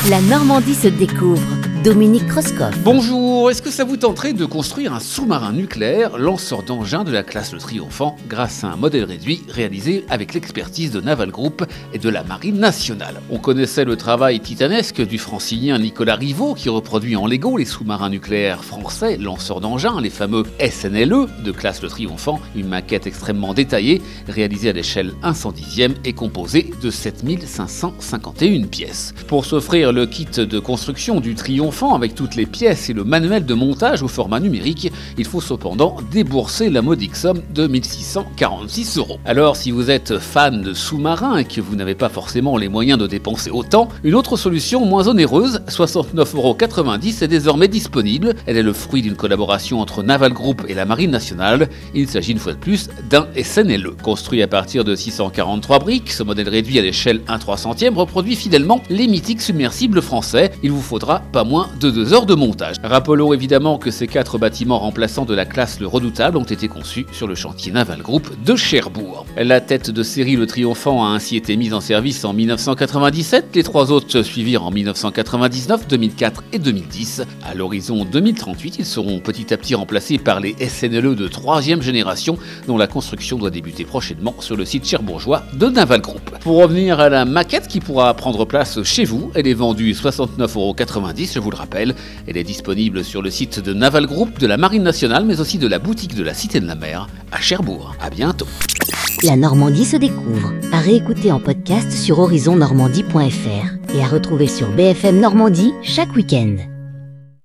La Normandie se découvre. Dominique Kreuskopf. Bonjour, est-ce que ça vous tenterait de construire un sous-marin nucléaire lanceur d'engins de la classe Le Triomphant grâce à un modèle réduit réalisé avec l'expertise de Naval Group et de la Marine nationale? On connaissait le travail titanesque du francilien Nicolas Rivaud qui reproduit en Lego les sous-marins nucléaires français lanceurs d'engins, les fameux SNLE de classe Le Triomphant, une maquette extrêmement détaillée réalisée à l'échelle 1/110e et composée de 7551 pièces. Pour s'offrir le kit de construction du Triomphant avec toutes les pièces et le manuel de montage au format numérique, il faut cependant débourser la modique somme de 1646 €. Alors si vous êtes fan de sous-marins et que vous n'avez pas forcément les moyens de dépenser autant, une autre solution moins onéreuse, 69,90 €, est désormais disponible. Elle est le fruit d'une collaboration entre Naval Group et la Marine nationale. Il s'agit une fois de plus d'un SNLE. Construit à partir de 643 briques, ce modèle réduit à l'échelle 1/300e reproduit fidèlement les mythiques submersibles français. Il vous faudra pas moins de 2 heures de montage. Rappelons évidemment que ces 4 bâtiments remplaçants de la classe Le Redoutable ont été conçus sur le chantier Naval Group de Cherbourg. La tête de série Le Triomphant a ainsi été mise en service en 1997, les 3 autres suivirent en 1999, 2004 et 2010. À l'horizon 2038, ils seront petit à petit remplacés par les SNLE de 3e génération dont la construction doit débuter prochainement sur le site cherbourgeois de Naval Group. Pour revenir à la maquette qui pourra prendre place chez vous, elle est vendue 69,90 €, je vous le rappelle. Elle est disponible sur le site de Naval Group, de la Marine nationale, mais aussi de la boutique de la Cité de la Mer à Cherbourg. À bientôt. La Normandie se découvre. À réécouter en podcast sur horizonnormandie.fr et à retrouver sur BFM Normandie chaque week-end.